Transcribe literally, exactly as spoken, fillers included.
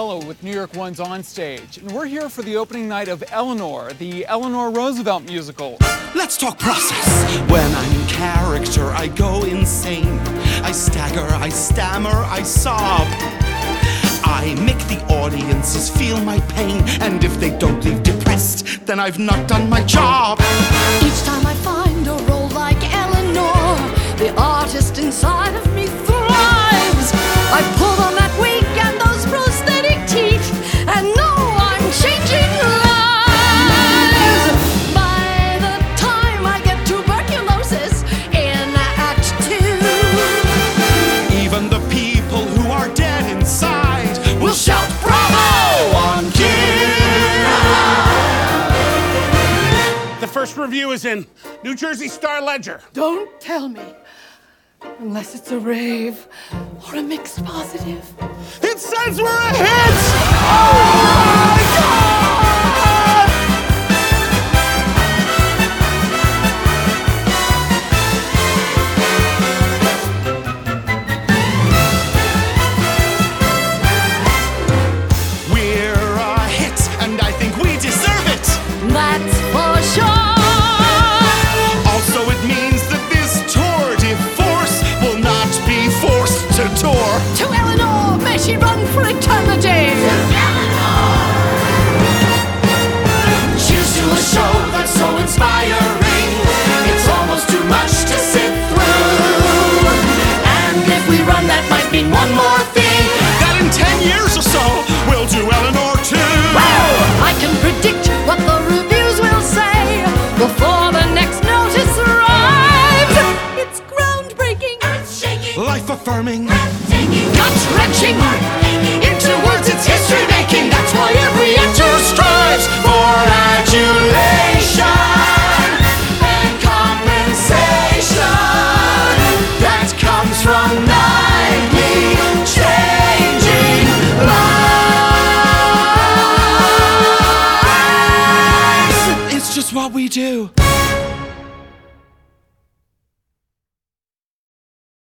Costello with New York One's Onstage, and we're here for the opening night of Eleanor, the Eleanor Roosevelt musical. Let's talk process. When I'm in character, I go insane. I stagger, I stammer, I sob. I make the audiences feel my pain, and if they don't leave depressed, then I've not done my job. Each time I find a role like Eleanor, the artist inside of me thrives. I pull on that wig and those prosthetic teeth, and know I'm changing lives. By the time I get tuberculosis in Act Two, Even the people who are dead inside will shout bravo on cue. The first review is in New Jersey Star Ledger. don't tell me. Unless it's a rave or a mixed positive. It says we're a hit! Oh my God! We're a hit, and I think we deserve it. That's for sure. Also, it means that this tour de force will not be forced to tour. To Eleanor, may she run for eternity. Cheers to a show that's so inspiring. It's almost too much to sit through. And if we run, that might mean one more thing. That in ten years or so, we'll do Eleanor too. I can predict what the reviews will say before the next notice arrives. It's groundbreaking, Life affirming, gut-wrenching. Into words, it's history-making. That's why every actor strives for adulation and compensation that comes from nightly changing lives. It's just what we do.